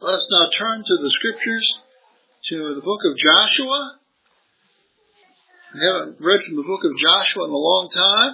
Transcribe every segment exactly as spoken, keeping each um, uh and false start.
Let us now turn to the scriptures, to the book of Joshua. I haven't read from the book of Joshua in a long time.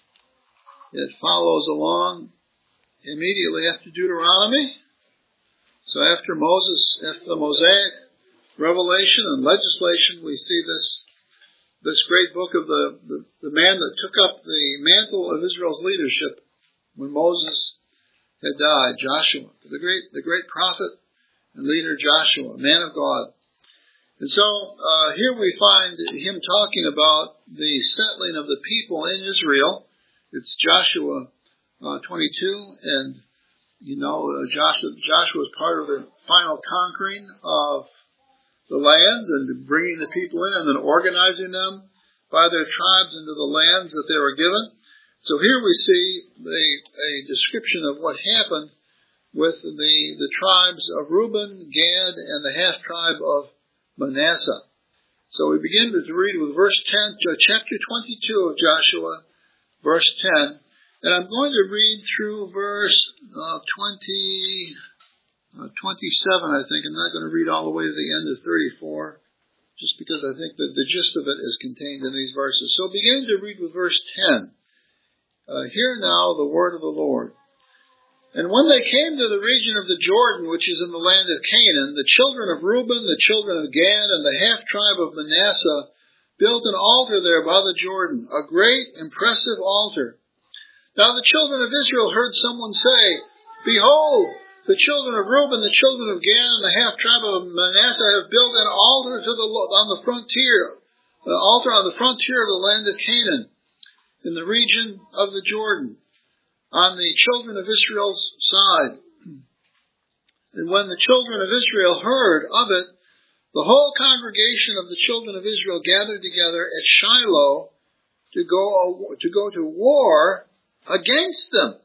It follows along immediately after Deuteronomy. So after Moses, after the Mosaic revelation and legislation, we see this this great book of the, the, the man that took up the mantle of Israel's leadership when Moses had died, Joshua, the great the great prophet and leader Joshua, man of God. And so uh, here we find him talking about the settling of the people in Israel. It's Joshua uh, twenty-two, and you know uh, Joshua Joshua was part of the final conquering of the lands and bringing the people in and then organizing them by their tribes into the lands that they were given. So here we see a, a description of what happened with the, the tribes of Reuben, Gad, and the half-tribe of Manasseh. So we begin to read with verse ten, chapter twenty-two of Joshua, verse ten. And I'm going to read through verse uh, twenty, uh, twenty-seven, I think. I'm not going to read all the way to the end of thirty-four, just because I think that the gist of it is contained in these verses. So beginning to read with verse ten. Uh, hear now the word of the Lord. And when they came to the region of the Jordan, which is in the land of Canaan, the children of Reuben, the children of Gad, and the half-tribe of Manasseh built an altar there by the Jordan, a great, impressive altar. Now the children of Israel heard someone say, Behold, the children of Reuben, the children of Gad, and the half-tribe of Manasseh have built an altar to the on the frontier, an altar on the frontier of the land of Canaan, in the region of the Jordan, on the children of Israel's side. And when the children of Israel heard of it, the whole congregation of the children of Israel gathered together at Shiloh to go to go to war against them.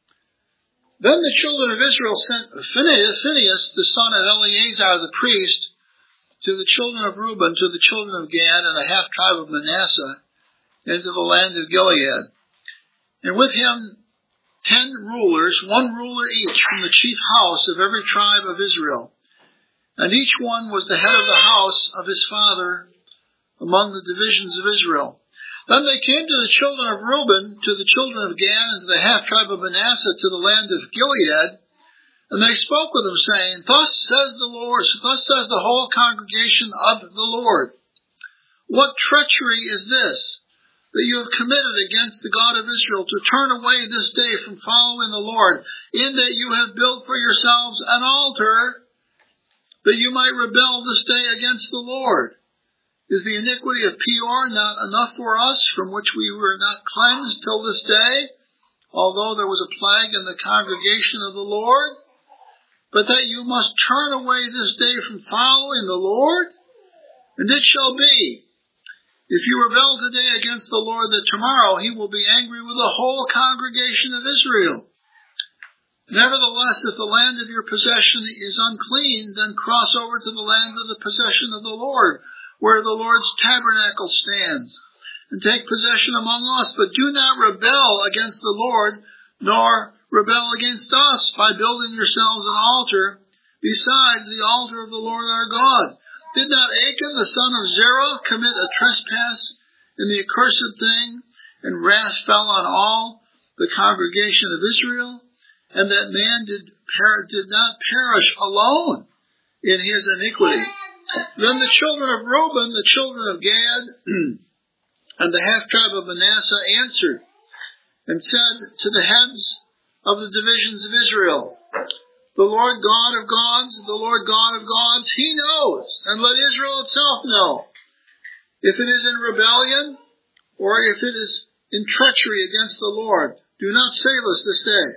Then the children of Israel sent Phinehas, Phinehas, the son of Eleazar the priest, to the children of Reuben, to the children of Gad, and the half-tribe of Manasseh, into the land of Gilead. And with him ten rulers, one ruler each, from the chief house of every tribe of Israel. And each one was the head of the house of his father among the divisions of Israel. Then they came to the children of Reuben, to the children of Gad, and to the half-tribe of Manasseh, to the land of Gilead. And they spoke with them, saying, Thus says the Lord, thus says the whole congregation of the Lord. What treachery is this that you have committed against the God of Israel, to turn away this day from following the Lord, in that you have built for yourselves an altar, that you might rebel this day against the Lord? Is the iniquity of Peor not enough for us, from which we were not cleansed till this day, although there was a plague in the congregation of the Lord? But that you must turn away this day from following the Lord? And it shall be, if you rebel today against the Lord, that tomorrow he will be angry with the whole congregation of Israel. Nevertheless, if the land of your possession is unclean, then cross over to the land of the possession of the Lord, where the Lord's tabernacle stands, and take possession among us. But do not rebel against the Lord, nor rebel against us by building yourselves an altar besides the altar of the Lord our God. Did not Achan, the son of Zerah, commit a trespass in the accursed thing, and wrath fell on all the congregation of Israel? And that man did, per- did not perish alone in his iniquity. Then the children of Reuben, the children of Gad, and the half-tribe of Manasseh answered, and said to the heads of the divisions of Israel, The Lord God of gods, the Lord God of gods, he knows, and let Israel itself know, if it is in rebellion, or if it is in treachery against the Lord. Do not save us this day.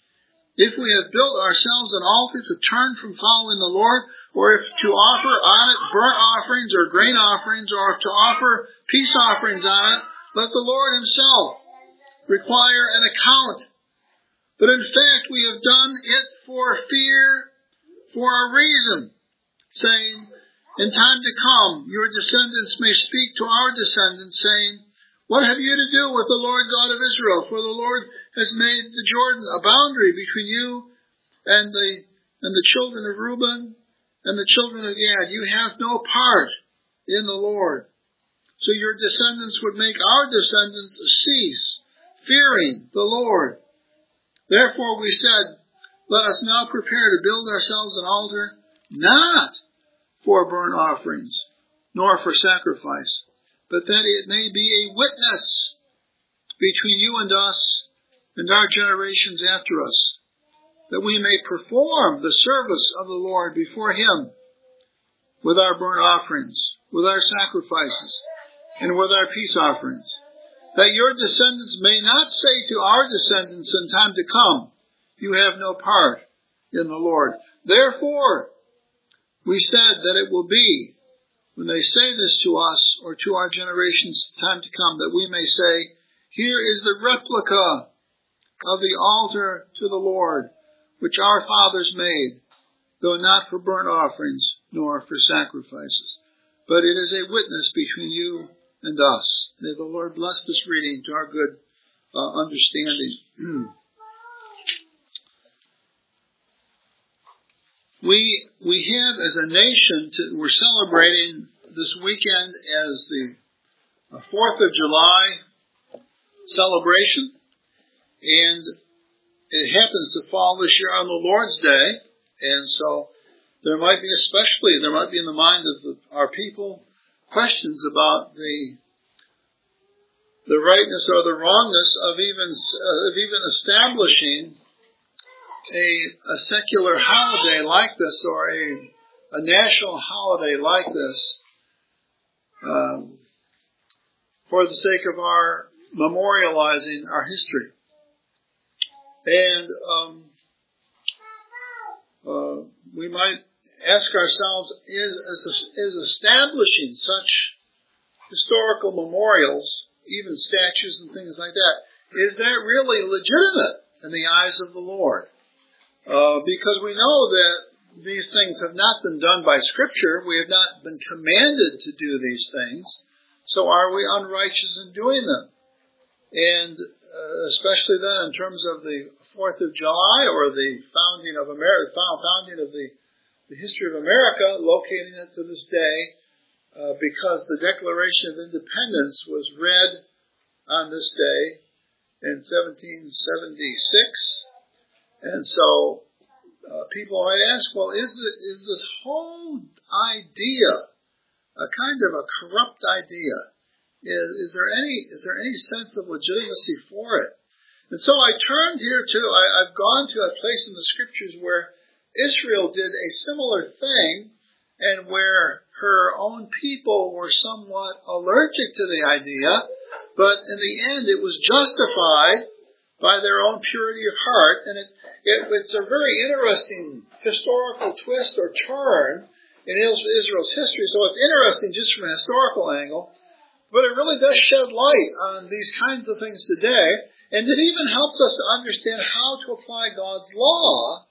If we have built ourselves an altar to turn from following the Lord, or if to offer on it burnt offerings or grain offerings, or to offer peace offerings on it, let the Lord himself require an account. But in fact, we have done it for fear, for a reason, saying, In time to come, your descendants may speak to our descendants, saying, What have you to do with the Lord God of Israel? For the Lord has made the Jordan a boundary between you and the and the children of Reuben, and the children of Gad, you have no part in the Lord. So your descendants would make our descendants cease, fearing the Lord. Therefore we said, let us now prepare to build ourselves an altar, not for burnt offerings, nor for sacrifice, but that it may be a witness between you and us and our generations after us, that we may perform the service of the Lord before him with our burnt offerings, with our sacrifices, and with our peace offerings, that your descendants may not say to our descendants in time to come, you have no part in the Lord. Therefore, we said that it will be, when they say this to us or to our generations in time to come, that we may say, here is the replica of the altar to the Lord, which our fathers made, though not for burnt offerings nor for sacrifices. But it is a witness between you and us. May the Lord bless this reading to our good uh, understanding. we we have as a nation, to, we're celebrating this weekend as the uh, fourth of July celebration, and it happens to fall this year on the Lord's Day, and so there might be especially, there might be in the mind of the, our people questions about the the rightness or the wrongness of even uh, of even establishing a, a secular holiday like this, or a a national holiday like this, um, for the sake of our memorializing our history. And um, uh, we might ask ourselves, is, is establishing such historical memorials, even statues and things like that, is that really legitimate in the eyes of the Lord? Uh, because we know that these things have not been done by Scripture. We have not been commanded to do these things. So are we unrighteous in doing them? And uh, especially then in terms of the fourth of July, or the founding of America, founding of the, the history of America, locating it to this day, uh, because the Declaration of Independence was read on this day in seventeen seventy-six. And so uh, people might ask, well, is, it, is this whole idea a kind of a corrupt idea? Is, is there any is there any sense of legitimacy for it? And so I turned here to, I, I've gone to a place in the Scriptures where Israel did a similar thing, and where her own people were somewhat allergic to the idea, but in the end it was justified by their own purity of heart. And it, it it's a very interesting historical twist or turn in Israel's history. So it's interesting just from a historical angle, but it really does shed light on these kinds of things today. And it even helps us to understand how to apply God's law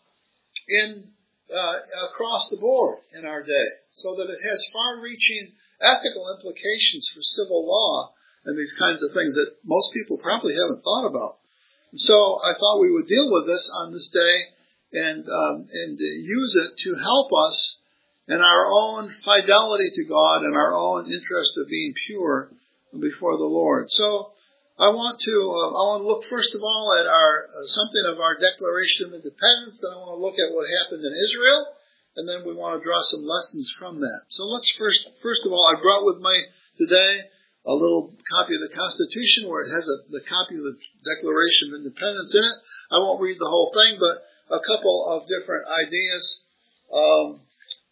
in uh, across the board in our day, so that it has far-reaching ethical implications for civil law and these kinds of things that most people probably haven't thought about. And so I thought we would deal with this on this day and um, and use it to help us in our own fidelity to God and our own interest of being pure before the Lord. So I want to uh, I want to look first of all at our uh, something of our Declaration of Independence. Then I want to look at what happened in Israel, and then we want to draw some lessons from that. So let's first first of all, I brought with me today a little copy of the Constitution where it has a, the copy of the Declaration of Independence in it. I won't read the whole thing, but a couple of different ideas um,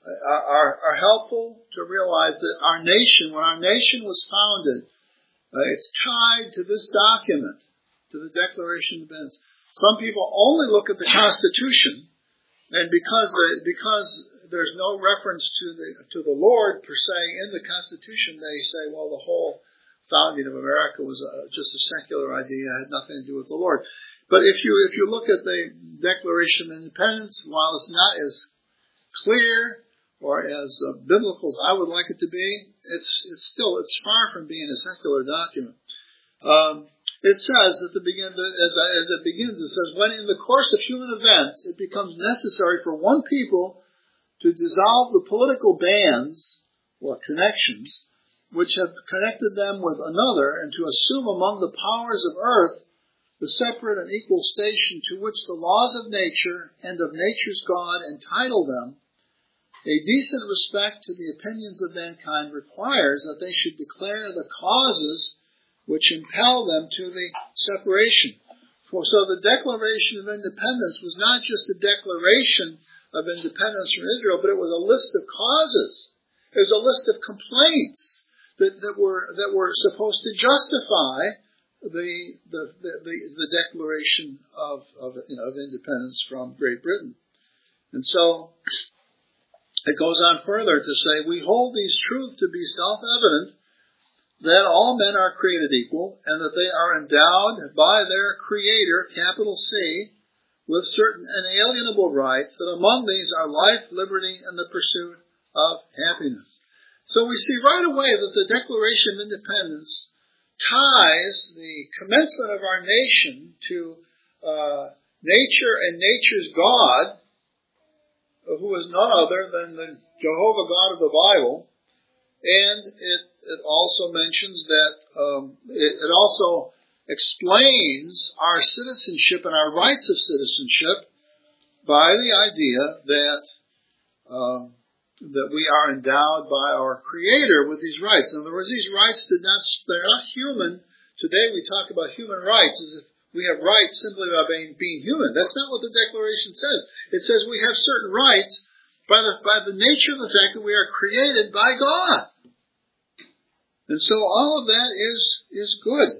are, are helpful to realize that our nation, when our nation was founded, Uh, it's tied to this document, to the Declaration of Independence. Some people only look at the Constitution, and because the, because there's no reference to the to the Lord per se in the Constitution, they say, well, the whole founding of America was a, just a secular idea, it had nothing to do with the Lord. But if you if you look at the Declaration of Independence, while it's not as clear or as uh, biblical as I would like it to be, it's it's still, it's far from being a secular document. Um, It says at the begin, as, as it begins, it says, when in the course of human events it becomes necessary for one people to dissolve the political bands or connections which have connected them with another, and to assume among the powers of earth the separate and equal station to which the laws of nature and of nature's God entitle them, a decent respect to the opinions of mankind requires that they should declare the causes which impel them to the separation. For so the Declaration of Independence was not just a declaration of independence from Israel, but it was a list of causes. It was a list of complaints that, that were that were supposed to justify the the the, the, the declaration of of, you know, of independence from Great Britain. And so it goes on further to say, we hold these truths to be self-evident, that all men are created equal, and that they are endowed by their Creator, capital C, with certain inalienable rights, that among these are life, liberty, and the pursuit of happiness. So we see right away that the Declaration of Independence ties the commencement of our nation to uh, nature and nature's God, who is none other than the Jehovah God of the Bible, and it, it also mentions that um, it, it also explains our citizenship and our rights of citizenship by the idea that um, that we are endowed by our Creator with these rights. In other words, these rights did not, they're not human. Today we talk about human rights as if we have rights simply by being, being human. That's not what the Declaration says. It says we have certain rights by the, by the nature of the fact that we are created by God. And so all of that is, is good.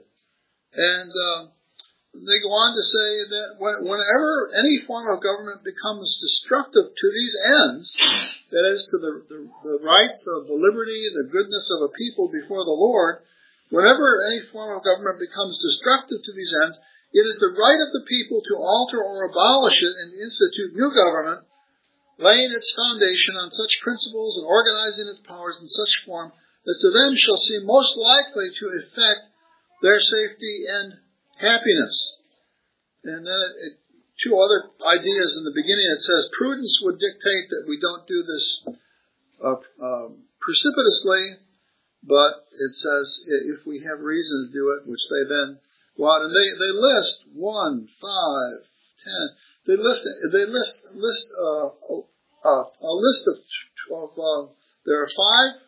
And uh, they go on to say that whenever any form of government becomes destructive to these ends, that is, to the, the, the rights of the liberty, the goodness of a people before the Lord, whenever any form of government becomes destructive to these ends, it is the right of the people to alter or abolish it and institute new government, laying its foundation on such principles and organizing its powers in such form as to them shall seem most likely to effect their safety and happiness. And then it, it, two other ideas in the beginning. It says prudence would dictate that we don't do this uh, uh, precipitously, but it says if we have reason to do it, which they then go out and they, they list one, five, ten. They list they list list uh, a, a list of of uh, there are five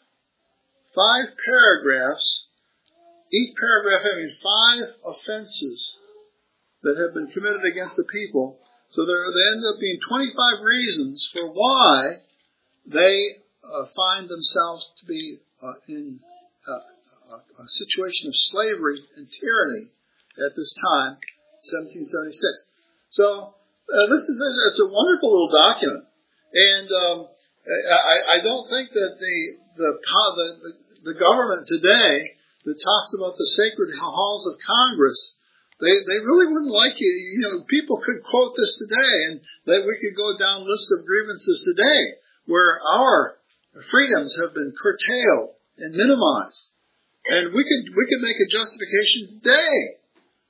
five paragraphs. Each paragraph having five offenses that have been committed against the people. So there, there end up being twenty-five reasons for why they uh, find themselves to be uh, in uh, a, a situation of slavery and tyranny at this time, seventeen seventy-six. So uh, this is it's a wonderful little document, and um, I, I don't think that the the the, the government today that talks about the sacred halls of Congress, they they really wouldn't like you. You know, people could quote this today, and that we could go down lists of grievances today where our freedoms have been curtailed and minimized, and we could we could make a justification today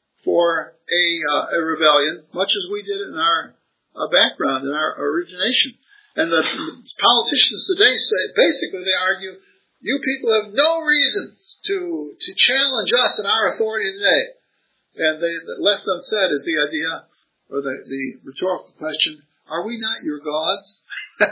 for a uh, a rebellion, much as we did in our uh, background in our origination. And the, the politicians today say basically they argue, you people have no reasons to to challenge us and our authority today. And they, the left unsaid is the idea, or the, the rhetorical question, are we not your gods?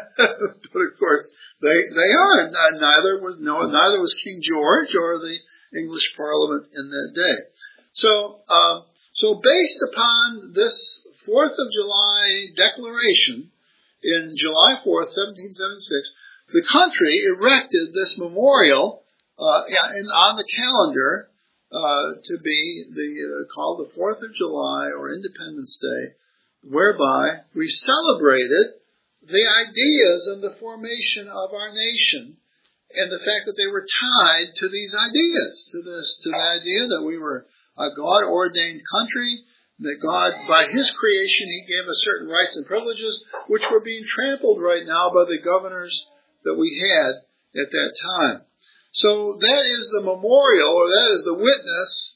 But of course, they they are. Neither was no, neither was King George or the English Parliament in that day. So, um, so based upon this Fourth of July declaration in July fourth, seventeen seventy-six, the country erected this memorial uh, in, on the calendar uh, to be the uh, called the Fourth of July or Independence Day, whereby we celebrated the ideas and the formation of our nation, and the fact that they were tied to these ideas, to this, to the idea that we were a God-ordained country, that God, by His creation, He gave us certain rights and privileges, which were being trampled right now by the governors that we had at that time. So that is the memorial, or that is the witness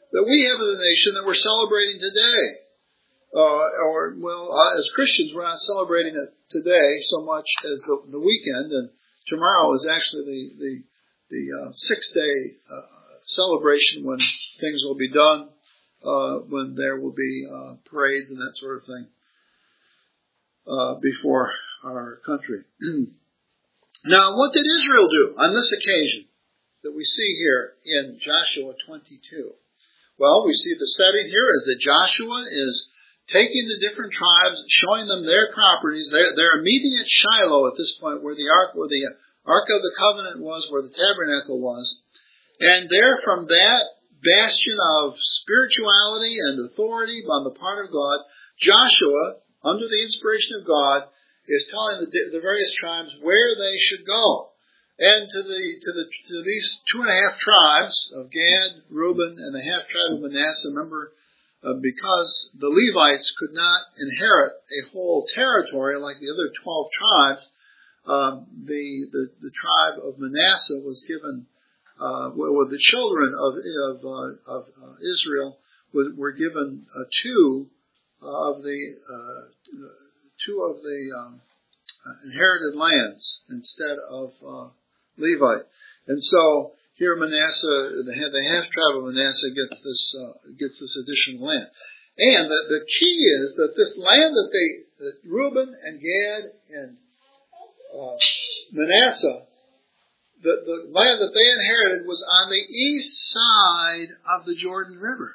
that we have as a nation that we're celebrating today. Uh, or, well, uh, as Christians, we're not celebrating it today so much as the, the weekend, and tomorrow is actually the, the, the uh, six-day uh, celebration when things will be done, uh, when there will be uh, parades and that sort of thing uh, before our country. Now, what did Israel do on this occasion that we see here in Joshua twenty-two? Well, we see the setting here is that Joshua is taking the different tribes, showing them their properties. They're, they're meeting at Shiloh at this point, where the ark, where the Ark of the Covenant was, where the tabernacle was. And there, from that bastion of spirituality and authority on the part of God, Joshua, under the inspiration of God, is telling the, the various tribes where they should go. And to the to the to these two and a half tribes of Gad, Reuben, and the half tribe of Manasseh, remember, uh, because the Levites could not inherit a whole territory like the other twelve tribes, um, the, the the tribe of Manasseh was given, uh, well, the children of of, uh, of uh, Israel was, were given uh, two of the uh, two of the um, inherited lands instead of uh, Levite. And so here Manasseh, the, the half tribe of Manasseh gets this uh, gets this additional land. And the, the key is that this land that they, that Reuben and Gad and uh, Manasseh, the, the land that they inherited was on the east side of the Jordan River.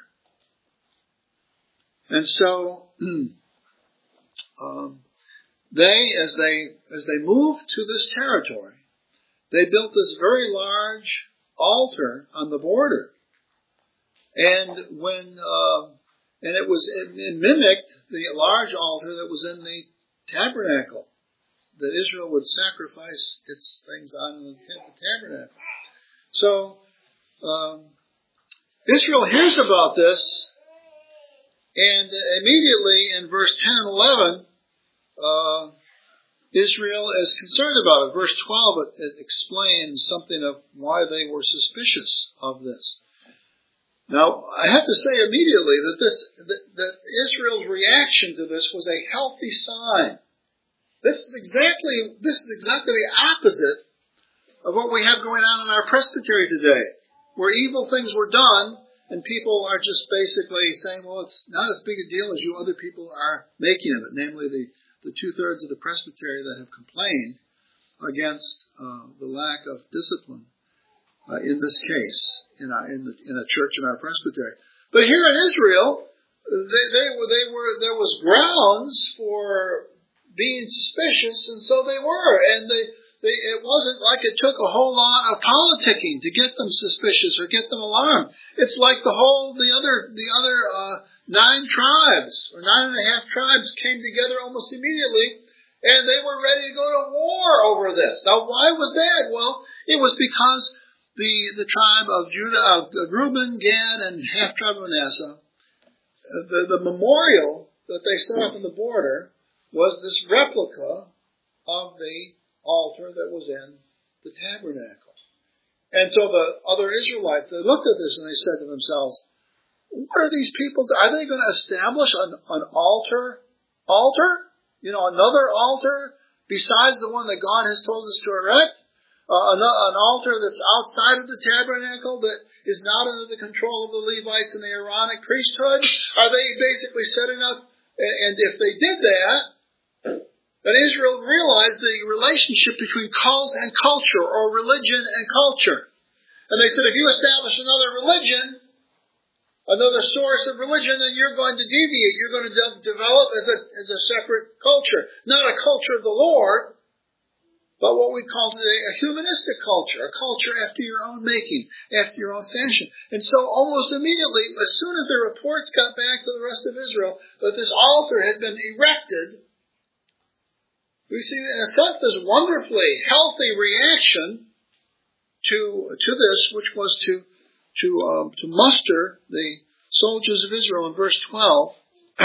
And so um, they, as they as they moved to this territory, they built this very large altar on the border, and when uh, and it was it, it mimicked the large altar that was in the tabernacle that Israel would sacrifice its things on in the tabernacle. So um, Israel hears about this, and immediately in verse ten and eleven, uh, Israel is concerned about it. Verse twelve, it, it explains something of why they were suspicious of this. Now, I have to say immediately that this that, that Israel's reaction to this was a healthy sign. This is exactly this is exactly the opposite of what we have going on in our presbytery today, where evil things were done and people are just basically saying, well, it's not as big a deal as you other people are making of it, namely the the two-thirds of the presbytery that have complained against uh, the lack of discipline uh, in this case in, our, in, the, in a church in our presbytery. But here in Israel, they, they were, they were, there was grounds for being suspicious, and so they were. And they, they, it wasn't like it took a whole lot of politicking to get them suspicious or get them alarmed. It's like the whole, the other, the other, uh, Nine tribes, or nine and a half tribes, came together almost immediately, and they were ready to go to war over this. Now, why was that? Well, it was because the the tribe of Judah, of Reuben, Gad, and half tribe of Manasseh, the, the memorial that they set up on the border was this replica of the altar that was in the tabernacle. And so the other Israelites, they looked at this and they said to themselves, what are these people? Are they going to establish an, an altar? Altar? You know, another altar besides the one that God has told us to erect? Uh, an, an altar that's outside of the tabernacle that is not under the control of the Levites and the Aaronic priesthood? Are they basically setting up? And if they did that, then Israel realized the relationship between cult and culture, or religion and culture. And they said, if you establish another religion, another source of religion, then you're going to deviate. You're going to de- develop as a as a separate culture. Not a culture of the Lord, but what we call today a humanistic culture, a culture after your own making, after your own fashion. And so almost immediately, as soon as the reports got back to the rest of Israel that this altar had been erected, we see in a sense this wonderfully healthy reaction to to this, which was to To, um, to muster the soldiers of Israel in verse twelve,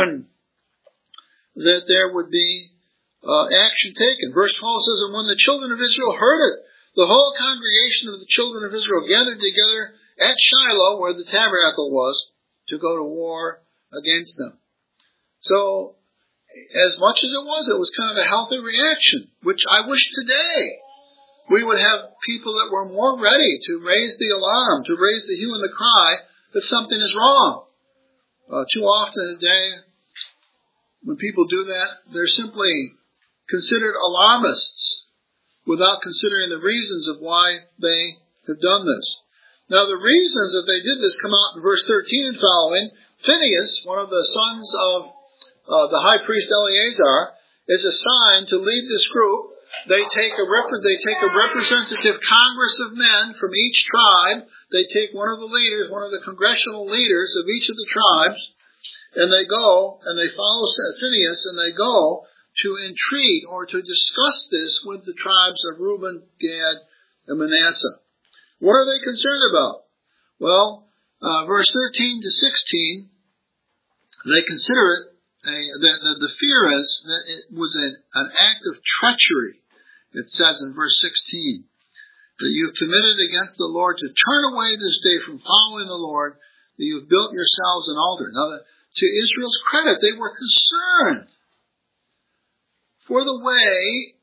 that there would be uh, action taken. Verse twelve says, and when the children of Israel heard it, the whole congregation of the children of Israel gathered together at Shiloh, where the tabernacle was, to go to war against them. So, as much as it was, it was kind of a healthy reaction, which I wish today we would have people that were more ready to raise the alarm, to raise the hue and the cry that something is wrong. Uh, too often today, when people do that, they're simply considered alarmists without considering the reasons of why they have done this. Now, the reasons that they did this come out in verse thirteen and following. Phinehas, one of the sons of uh, the high priest Eleazar, is assigned to lead this group. They take a rep- they take a representative congress of men from each tribe. They take one of the leaders, one of the congressional leaders of each of the tribes, and they go and they follow Phinehas, and they go to entreat or to discuss this with the tribes of Reuben, Gad, and Manasseh. What are they concerned about? Well, uh, verse thirteen to sixteen, they consider it, a, the, the, the fear is that it was a, an act of treachery. It says in verse sixteen, that you have committed against the Lord to turn away this day from following the Lord, that you have built yourselves an altar. Now, the, to Israel's credit, they were concerned for the way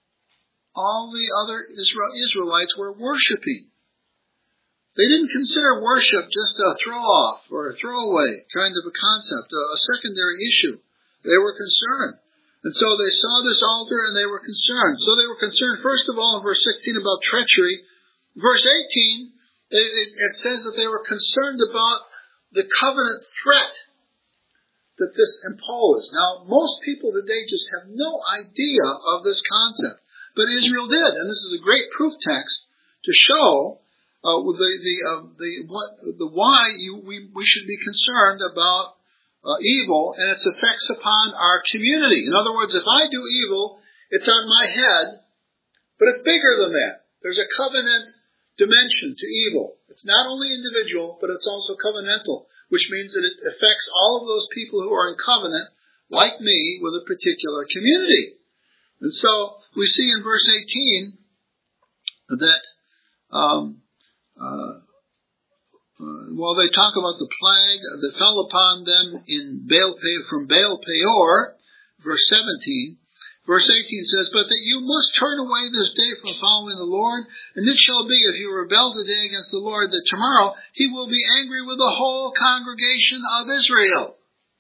all the other Israel, Israelites were worshiping. They didn't consider worship just a throw-off or a throwaway kind of a concept, a, a secondary issue. They were concerned. And so they saw this altar and they were concerned. So they were concerned, first of all, in verse sixteen about treachery. Verse eighteen, it, it, it says that they were concerned about the covenant threat that this imposed. Now, most people today just have no idea of this concept. But Israel did. And this is a great proof text to show uh, the the uh, the what the why you, we we should be concerned about uh, evil and its effects upon our community. In other words, if I do evil, it's on my head, but it's bigger than that. There's a covenant dimension to evil. It's not only individual, but it's also covenantal, which means that it affects all of those people who are in covenant, like me, with a particular community. And so we see in verse eighteen that um, uh, uh, while they talk about the plague that fell upon them in Baal from Baal Peor, verse seventeen, verse eighteen says, but that you must turn away this day from following the Lord, and it shall be, if you rebel today against the Lord, that tomorrow he will be angry with the whole congregation of Israel.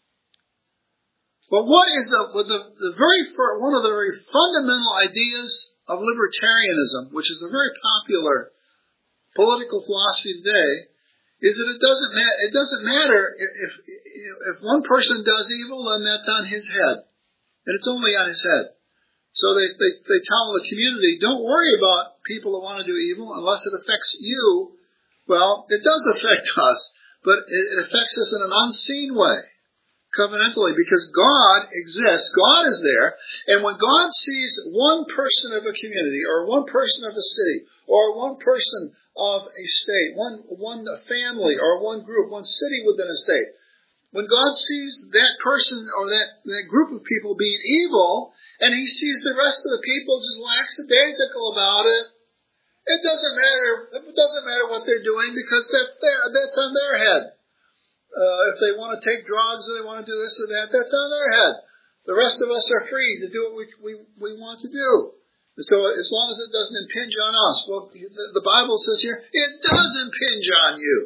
But what is the, the, the very one of the very fundamental ideas of libertarianism, which is a very popular political philosophy today, is that it doesn't matter. It doesn't matter if, if if one person does evil, then that's on his head, and it's only on his head. So they they they tell the community, don't worry about people who want to do evil unless it affects you. Well, it does affect us, but it, it affects us in an unseen way, covenantally, because God exists. God is there, and when God sees one person of a community, or one person of a city, or one person of a state, one one family, or one group, one city within a state, when God sees that person or that, that group of people being evil, and he sees the rest of the people just lackadaisical about it, it doesn't matter. It doesn't matter what they're doing, because that's their, that's on their head. Uh, if they want to take drugs or they want to do this or that, that's on their head. The rest of us are free to do what we we, we want to do. So as long as it doesn't impinge on us, well, the Bible says here, it does impinge on you.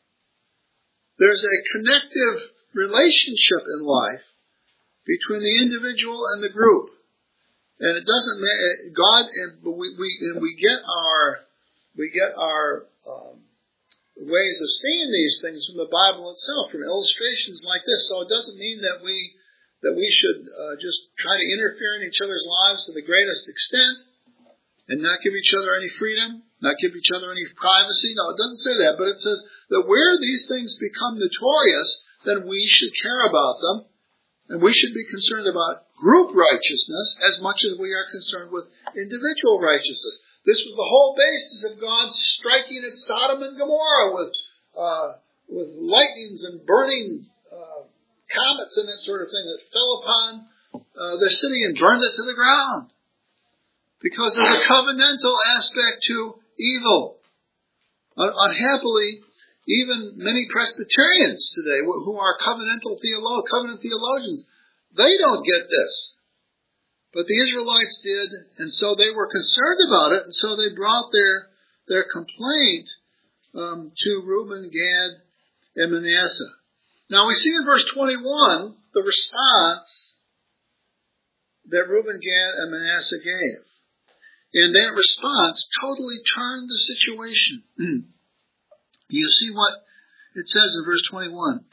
There's a connective relationship in life between the individual and the group. And it doesn't matter, God, and we, we, and we get our, we get our, um, ways of seeing these things from the Bible itself, from illustrations like this. So it doesn't mean that we that we should uh, just try to interfere in each other's lives to the greatest extent and not give each other any freedom, not give each other any privacy. No, it doesn't say that, but it says that where these things become notorious, then we should care about them, and we should be concerned about group righteousness as much as we are concerned with individual righteousness. This was the whole basis of God striking at Sodom and Gomorrah with uh, with lightnings and burning uh, comets and that sort of thing that fell upon uh, the city and burned it to the ground. Because there's a covenantal aspect to evil. Un- unhappily, even many Presbyterians today who are covenantal theolo- covenant theologians, they don't get this. But the Israelites did, and so they were concerned about it, and so they brought their, their complaint um, to Reuben, Gad, and Manasseh. Now we see in verse twenty-one the response that Reuben, Gad, and Manasseh gave. And that response totally turned the situation. You see what it says in verse twenty-one.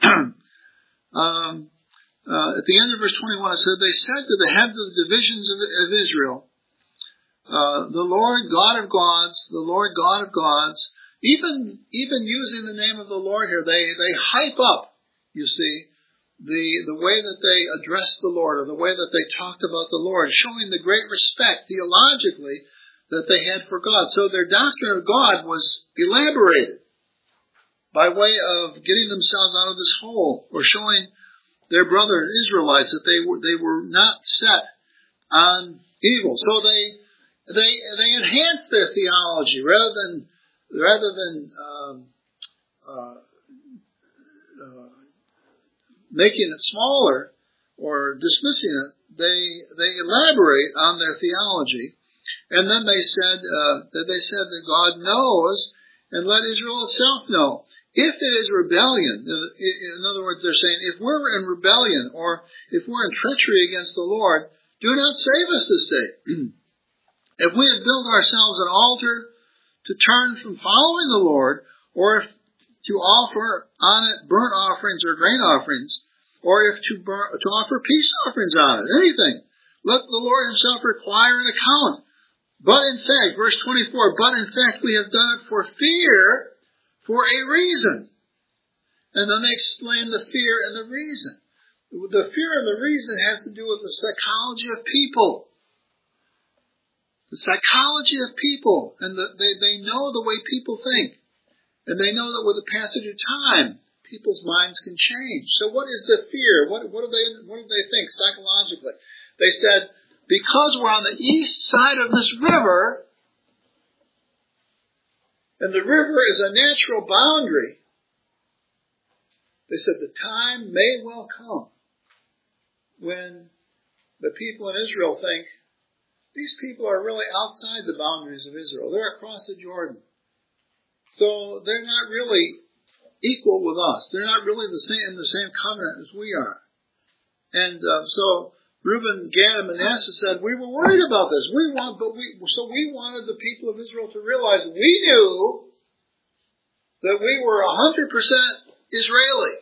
um, uh, at the end of verse twenty-one, it said, they said to the heads of the divisions of, of Israel, uh, the Lord God of gods, the Lord God of gods, even even using the name of the Lord here, they, they hype up, you see, the, the way that they addressed the Lord, or the way that they talked about the Lord, showing the great respect theologically that they had for God. So their doctrine of God was elaborated by way of getting themselves out of this hole, or showing their brother Israelites that they were they were not set on evil. So they they they enhanced their theology rather than rather than um, uh, uh, making it smaller or dismissing it. They they elaborate on their theology, and then they said uh, that they said that God knows, and let Israel itself know. If it is rebellion, in other words, they're saying, if we're in rebellion or if we're in treachery against the Lord, do not save us this day. If we have built ourselves an altar to turn from following the Lord, or if to offer on it burnt offerings or grain offerings, or if to, burn, to offer peace offerings on it, anything, let the Lord himself require an account. But in fact, verse twenty-four, but in fact we have done it for fear, for a reason. And then they explain the fear and the reason. The fear and the reason has to do with the psychology of people. The psychology of people. And the, they, they know the way people think. And they know that with the passage of time, people's minds can change. So what is the fear? What, what, do they, what do they think psychologically? They said, because we're on the east side of this river, and the river is a natural boundary, they said the time may well come when the people in Israel think, these people are really outside the boundaries of Israel. They're across the Jordan. So they're not really equal with us. They're not really the same in the same covenant as we are. And uh, so Reuben, Gad, and Manasseh said, we were worried about this. We want, but we so we wanted the people of Israel to realize we knew that we were one hundred percent Israeli.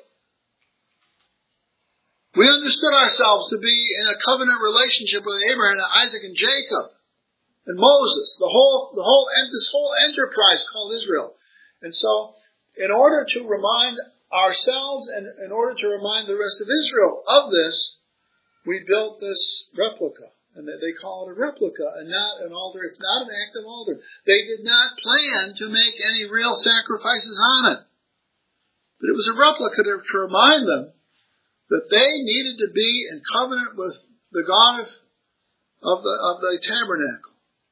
We understood ourselves to be in a covenant relationship with Abraham and Isaac and Jacob and Moses, the whole, the whole, this whole enterprise called Israel. And so, in order to remind ourselves and in order to remind the rest of Israel of this, we built this replica. And they call it a replica and not an altar. It's not an active altar. They did not plan to make any real sacrifices on it. But it was a replica to, to remind them that they needed to be in covenant with the God of, of, the, of the tabernacle,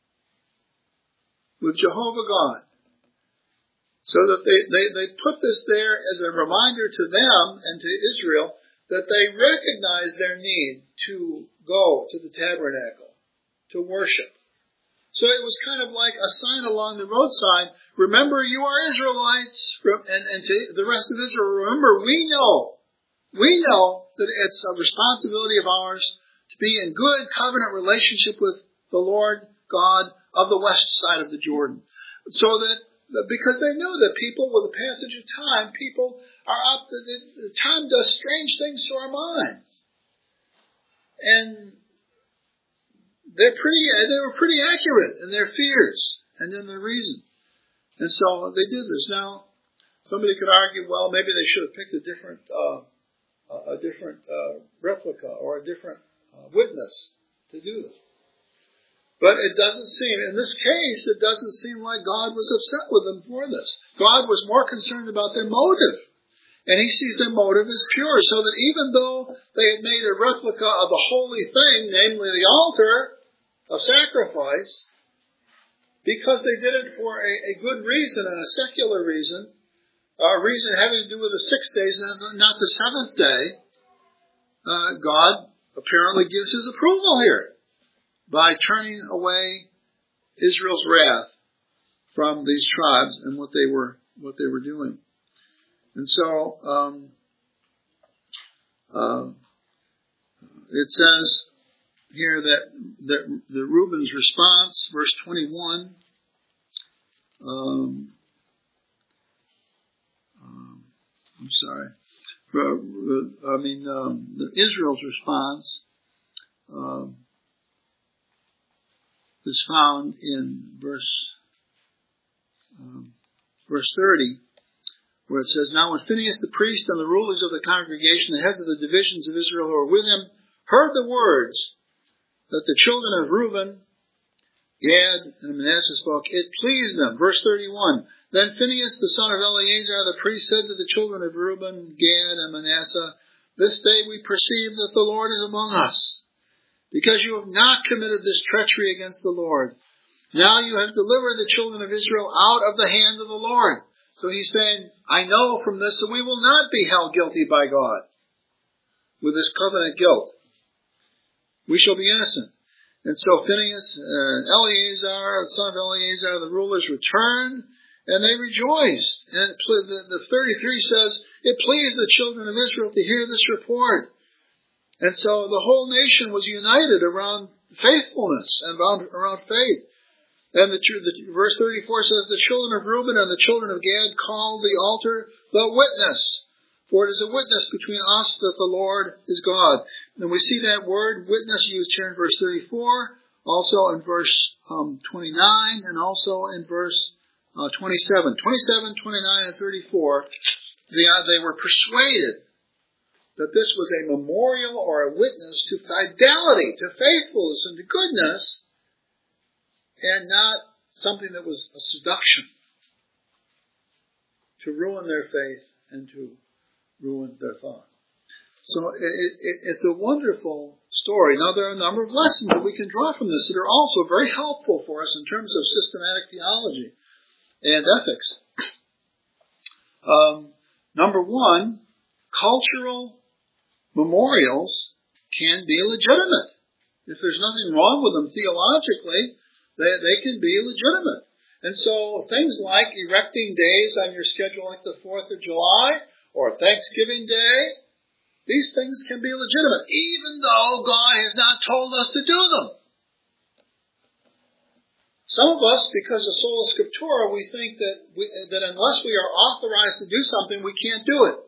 with Jehovah God. So that they, they, they put this there as a reminder to them and to Israel that they recognize their need to go to the tabernacle, to worship. So it was kind of like a sign along the roadside. Remember, you are Israelites, and, and to the rest of Israel, remember, we know, we know that it's a responsibility of ours to be in good covenant relationship with the Lord God of the west side of the Jordan. So that, because they know that people, with the passage of time, people are up, the time does strange things to our minds. And they're pretty, they were pretty accurate in their fears and in their reason. And so they did this. Now, somebody could argue, well, maybe they should have picked a different, uh, a different uh, replica or a different uh, witness to do this. But it doesn't seem, in this case, it doesn't seem like God was upset with them for this. God was more concerned about their motive. And he sees their motive as pure, so that even though they had made a replica of the holy thing, namely the altar of sacrifice, because they did it for a, a good reason and a secular reason, uh, reason having to do with the six days and not the seventh day, uh, God apparently gives his approval here by turning away Israel's wrath from these tribes and what they were what they were doing. And so um, uh, it says here that, that the Reuben's response, verse twenty-one. Um, um, I'm sorry. I mean, um, the Israel's response um, is found in verse um, verse thirty, where it says, "Now when Phinehas the priest and the rulers of the congregation, the heads of the divisions of Israel who were with him, heard the words that the children of Reuben, Gad, and Manasseh spoke, it pleased them." Verse thirty-one, "Then Phinehas the son of Eleazar the priest said to the children of Reuben, Gad, and Manasseh, This day we perceive that the Lord is among us, because you have not committed this treachery against the Lord. Now you have delivered the children of Israel out of the hand of the Lord." So he's saying, I know from this that we will not be held guilty by God with this covenant guilt. We shall be innocent. And so Phinehas and Eleazar, the son of Eleazar, the rulers returned, and they rejoiced. And it, the, the thirty-three says, it pleased the children of Israel to hear this report. And so the whole nation was united around faithfulness and around, around faith. And the, the verse thirty-four says, "The children of Reuben and the children of Gad called the altar the witness, for it is a witness between us that the Lord is God." And we see that word witness used here in verse thirty-four, also in verse um, twenty-nine, and also in verse uh, twenty-seven. twenty-seven, twenty-nine, and thirty-four, they, uh, they were persuaded that this was a memorial or a witness to fidelity, to faithfulness, and to goodness, and not something that was a seduction to ruin their faith and to ruin their thought. So it, it, it's a wonderful story. Now there are a number of lessons that we can draw from this that are also very helpful for us in terms of systematic theology and ethics. Um, number one, cultural memorials can be legitimate. If there's nothing wrong with them theologically, They, they can be legitimate. And so things like erecting days on your schedule like the fourth of July or Thanksgiving Day, these things can be legitimate, even though God has not told us to do them. Some of us, because of sola scriptura, we think that, we, that unless we are authorized to do something, we can't do it.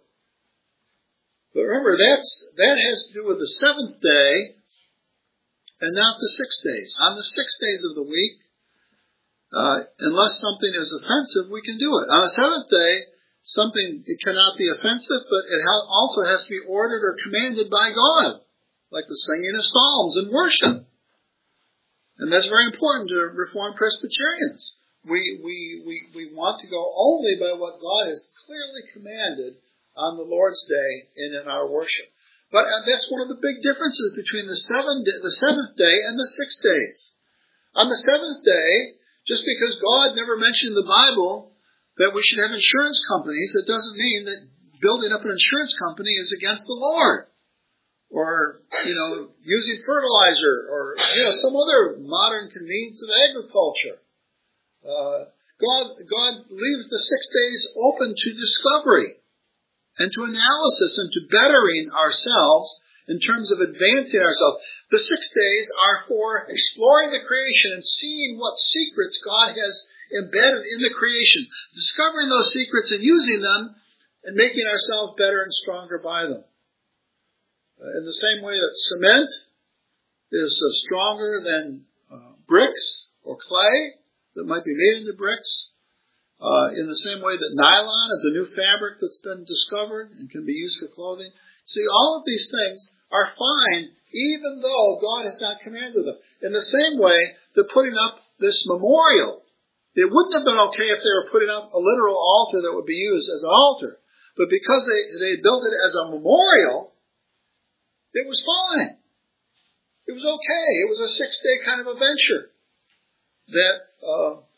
But remember, that's, that has to do with the seventh day, and not the six days. On the six days of the week, uh, unless something is offensive, we can do it. On the seventh day, something it cannot be offensive, but it ha- also has to be ordered or commanded by God, like the singing of psalms and worship. And that's very important to Reformed Presbyterians. We we we we want to go only by what God has clearly commanded on the Lord's Day and in our worship. But that's one of the big differences between the seven, the seventh day and the six days. On the seventh day, just because God never mentioned in the Bible that we should have insurance companies, it doesn't mean that building up an insurance company is against the Lord. Or, you know, using fertilizer or, you know, some other modern convenience of agriculture. Uh, God, God leaves the six days open to discovery and to analysis and to bettering ourselves in terms of advancing ourselves. The six days are for exploring the creation and seeing what secrets God has embedded in the creation, discovering those secrets and using them and making ourselves better and stronger by them. Uh, in the same way that cement is uh, stronger than uh, bricks or clay that might be made into bricks, Uh, in the same way that nylon is a new fabric that's been discovered and can be used for clothing. See, all of these things are fine even though God has not commanded them. In the same way that putting up this memorial, it wouldn't have been okay if they were putting up a literal altar that would be used as an altar. But because they, they built it as a memorial, it was fine. It was okay. It was a six-day kind of a venture that uh,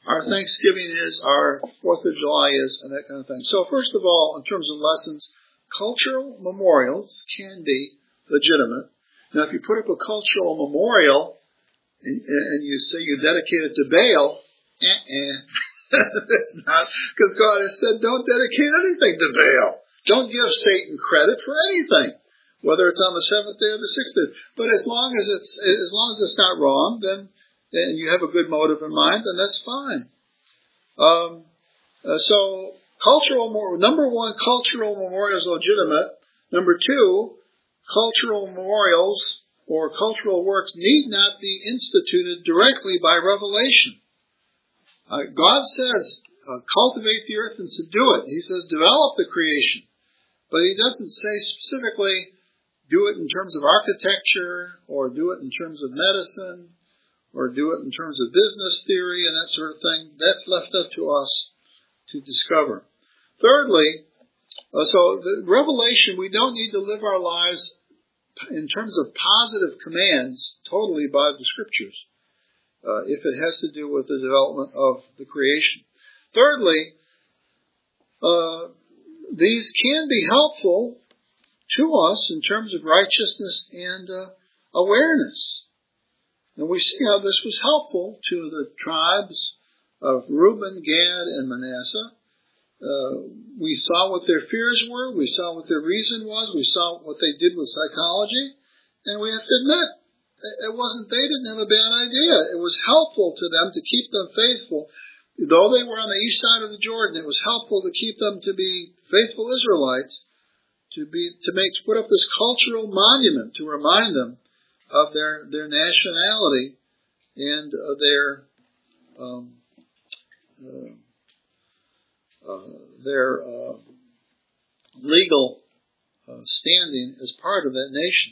our Thanksgiving is, our Fourth of July is, and that kind of thing. So first of all, in terms of lessons, cultural memorials can be legitimate. Now, if you put up a cultural memorial and, and you say you dedicate it to Baal, eh-eh, that's not, because God has said don't dedicate anything to Baal. Don't give Satan credit for anything, whether it's on the seventh day or the sixth day. But as long as it's as long as it's not wrong, then and you have a good motive in mind, then that's fine. Um, uh, so cultural, number one, cultural memorials are legitimate. Number two, cultural memorials or cultural works need not be instituted directly by revelation. Uh, God says, uh, cultivate the earth and subdue it. He says, develop the creation. But he doesn't say specifically, do it in terms of architecture, or do it in terms of medicine, or do it in terms of business theory and that sort of thing. That's left up to us to discover. Thirdly, uh, so the revelation, we don't need to live our lives in terms of positive commands totally by the Scriptures, uh, if it has to do with the development of the creation. Thirdly, uh, these can be helpful to us in terms of righteousness and uh, awareness. And we see how this was helpful to the tribes of Reuben, Gad, and Manasseh. Uh, we saw what their fears were. We saw what their reason was. We saw what they did with psychology. And we have to admit, it wasn't, they didn't have a bad idea. It was helpful to them to keep them faithful. Though they were on the east side of the Jordan, it was helpful to keep them to be faithful Israelites, to be, to make, to put up this cultural monument to remind them of their, their nationality and uh, their, um, uh, uh, their, uh, legal, uh, standing as part of that nation.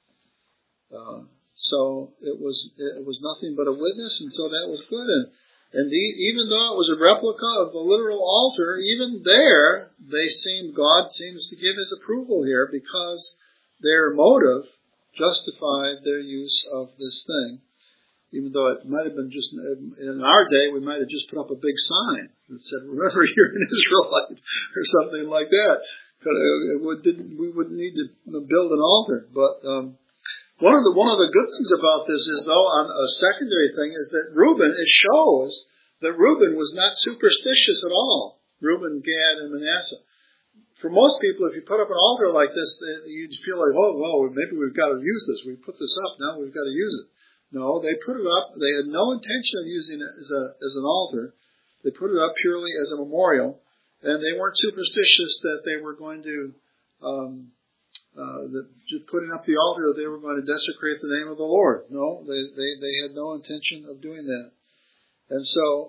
Uh, so it was, it was nothing but a witness, and so that was good. And, and the, even though it was a replica of the literal altar, even there, they seemed, God seems to give his approval here because their motive justified their use of this thing, even though it might have been just, in our day, we might have just put up a big sign that said, remember, you're an Israelite, or something like that. It would, didn't, we wouldn't need to build an altar. But um, one of the one of the good things about this is, though, on a secondary thing, is that Reuben, it shows that Reuben was not superstitious at all. Reuben, Gad, and Manasseh. For most people, if you put up an altar like this, you'd feel like, oh, well, maybe we've got to use this. We put this up, now we've got to use it. No, they put it up. They had no intention of using it as a as an altar. They put it up purely as a memorial, and they weren't superstitious that they were going to, um, uh, that just putting up the altar, that they were going to desecrate the name of the Lord. No, they they, they had no intention of doing that. And so,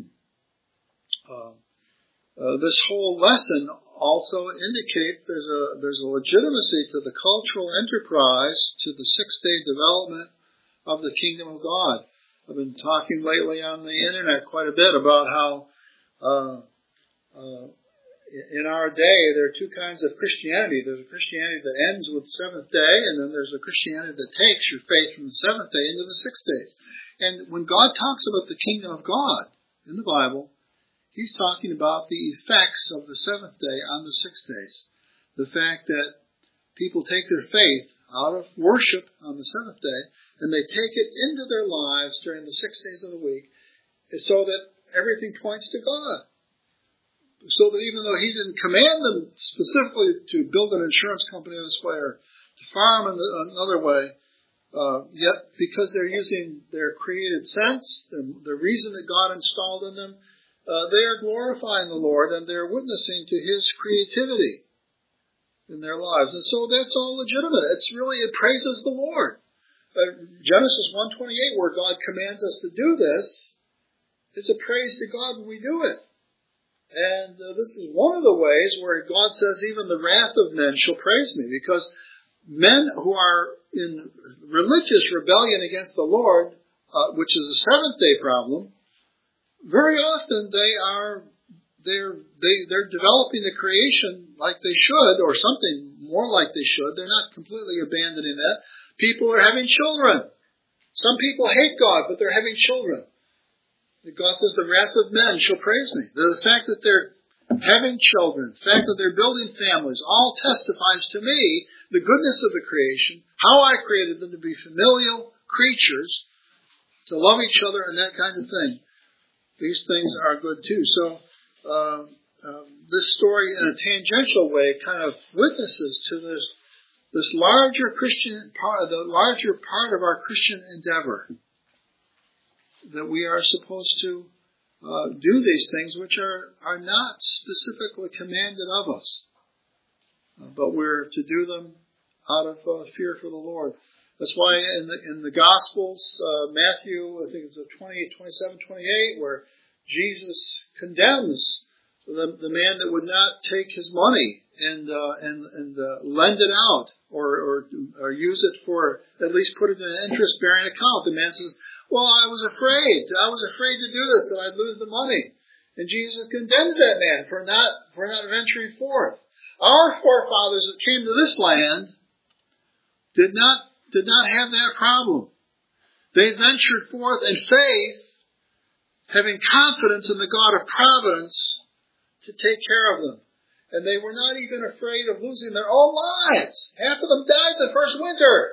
uh, uh, this whole lesson also indicates there's a there's a legitimacy to the cultural enterprise, to the six-day development of the kingdom of God. I've been talking lately on the internet quite a bit about how uh, uh, in our day there are two kinds of Christianity. There's a Christianity that ends with the seventh day, and then there's a Christianity that takes your faith from the seventh day into the sixth days. And when God talks about the kingdom of God in the Bible, he's talking about the effects of the seventh day on the six days. The fact that people take their faith out of worship on the seventh day, and they take it into their lives during the six days of the week, so that everything points to God. So that even though he didn't command them specifically to build an insurance company this way or to farm in another way, uh, yet because they're using their created sense, the, the reason that God installed in them, uh, they are glorifying the Lord and they're witnessing to his creativity in their lives. And so that's all legitimate. It's really, it praises the Lord. Uh, Genesis one twenty-eight, where God commands us to do this, is a praise to God when we do it. And uh, this is one of the ways where God says, even the wrath of men shall praise me, because men who are in religious rebellion against the Lord, uh, which is a seventh day problem, very often they are they're they, they're developing the creation like they should, or something more like they should. They're not completely abandoning that. People are having children. Some people hate God, but they're having children. God says, the wrath of men shall praise me. The, the fact that they're having children, the fact that they're building families, all testifies to me the goodness of the creation, how I created them to be familial creatures, to love each other and that kind of thing. These things are good too. So uh, uh, this story, in a tangential way, kind of witnesses to this this larger Christian part, the larger part of our Christian endeavor, that we are supposed to uh, do these things which are are not specifically commanded of us, uh, but we're to do them out of uh, fear for the Lord. That's why in the, in the Gospels, uh, Matthew, I think it's twenty-eight, twenty-seven, twenty-eight, where Jesus condemns the, the man that would not take his money and uh, and and uh, lend it out or, or or use it for, at least put it in an interest-bearing account. The man says, well, I was afraid. I was afraid to do this, that I'd lose the money. And Jesus condemns that man for not for not venturing forth. Our forefathers that came to this land did not did not have that problem. They ventured forth in faith, having confidence in the God of providence to take care of them. And they were not even afraid of losing their own lives. Half of them died the first winter.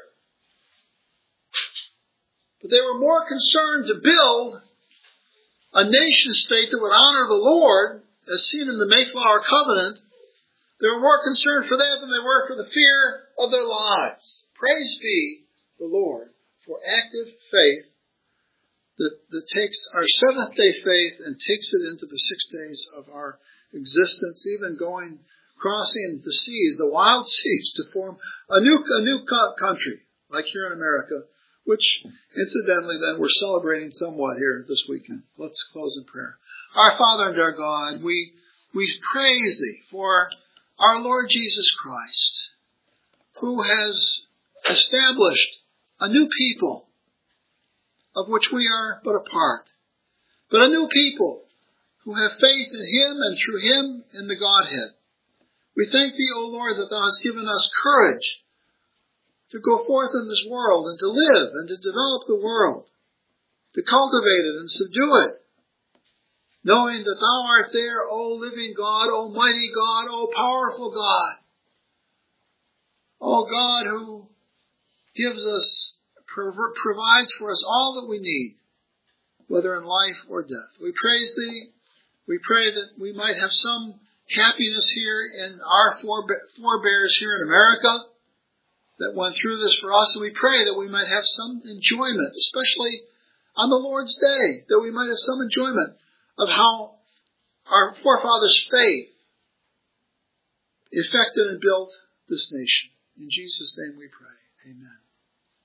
But they were more concerned to build a nation state that would honor the Lord, as seen in the Mayflower Covenant. They were more concerned for that than they were for the fear of their lives. Praise be the Lord for active faith that, that takes our seventh day faith and takes it into the six days of our existence, even going, crossing the seas, the wild seas, to form a new, a new country, like here in America, which incidentally then we're celebrating somewhat here this weekend. Let's close in prayer. Our Father and our God, we, we praise Thee for our Lord Jesus Christ, who has established a new people, of which we are but a part, but a new people who have faith in Him and through Him in the Godhead. We thank Thee, O Lord, that Thou hast given us courage to go forth in this world and to live and to develop the world, to cultivate it and subdue it, knowing that Thou art there, O living God, O mighty God, O powerful God, O God who gives us, provides for us all that we need, whether in life or death. We praise Thee. We pray that we might have some happiness here in our forebears here in America that went through this for us, and we pray that we might have some enjoyment, especially on the Lord's Day, that we might have some enjoyment of how our forefathers' faith effected and built this nation. In Jesus' name we pray. Amen.